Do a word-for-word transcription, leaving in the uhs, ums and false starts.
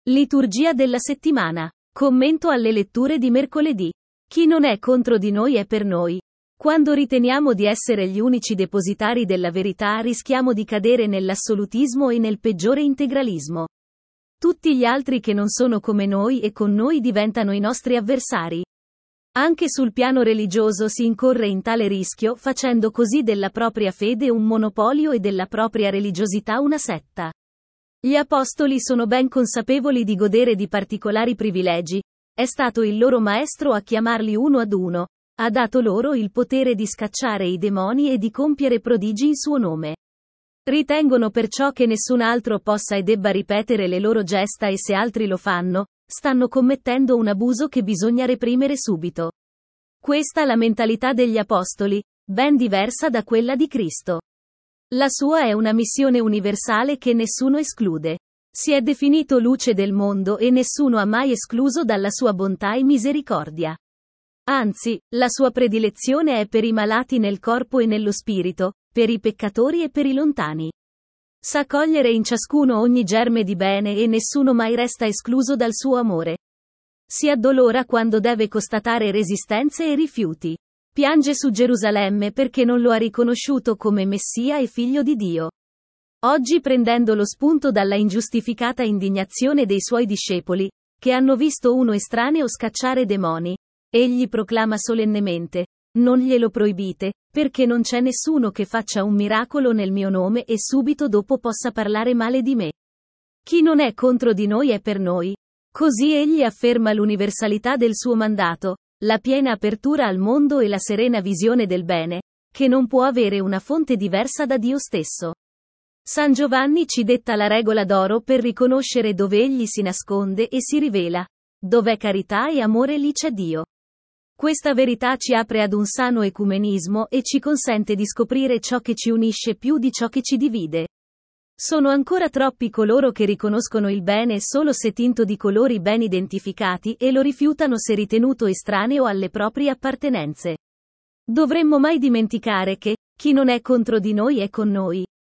Liturgia della settimana. Commento alle letture di mercoledì. Chi non è contro di noi è per noi. Quando riteniamo di essere gli unici depositari della verità rischiamo di cadere nell'assolutismo e nel peggiore integralismo. Tutti gli altri che non sono come noi e con noi diventano i nostri avversari. Anche sul piano religioso si incorre in tale rischio, facendo così della propria fede un monopolio e della propria religiosità una setta. Gli apostoli sono ben consapevoli di godere di particolari privilegi, è stato il loro maestro a chiamarli uno ad uno, ha dato loro il potere di scacciare i demoni e di compiere prodigi in suo nome. Ritengono perciò che nessun altro possa e debba ripetere le loro gesta e se altri lo fanno, stanno commettendo un abuso che bisogna reprimere subito. Questa la mentalità degli apostoli, ben diversa da quella di Cristo. La sua è una missione universale che nessuno esclude. Si è definito luce del mondo e nessuno ha mai escluso dalla sua bontà e misericordia. Anzi, la sua predilezione è per i malati nel corpo e nello spirito, per i peccatori e per i lontani. Sa cogliere in ciascuno ogni germe di bene e nessuno mai resta escluso dal suo amore. Si addolora quando deve constatare resistenze e rifiuti. Piange su Gerusalemme perché non lo ha riconosciuto come Messia e figlio di Dio. Oggi, prendendo lo spunto dalla ingiustificata indignazione dei suoi discepoli, che hanno visto uno estraneo scacciare demoni, egli proclama solennemente: non glielo proibite, perché non c'è nessuno che faccia un miracolo nel mio nome e subito dopo possa parlare male di me. Chi non è contro di noi è per noi. Così egli afferma l'universalità del suo mandato, la piena apertura al mondo e la serena visione del bene, che non può avere una fonte diversa da Dio stesso. San Giovanni ci detta la regola d'oro per riconoscere dove egli si nasconde e si rivela. Dov'è carità e amore lì c'è Dio. Questa verità ci apre ad un sano ecumenismo e ci consente di scoprire ciò che ci unisce più di ciò che ci divide. Sono ancora troppi coloro che riconoscono il bene solo se tinto di colori ben identificati e lo rifiutano se ritenuto estraneo alle proprie appartenenze. Dovremmo mai dimenticare che, chi non è contro di noi è con noi,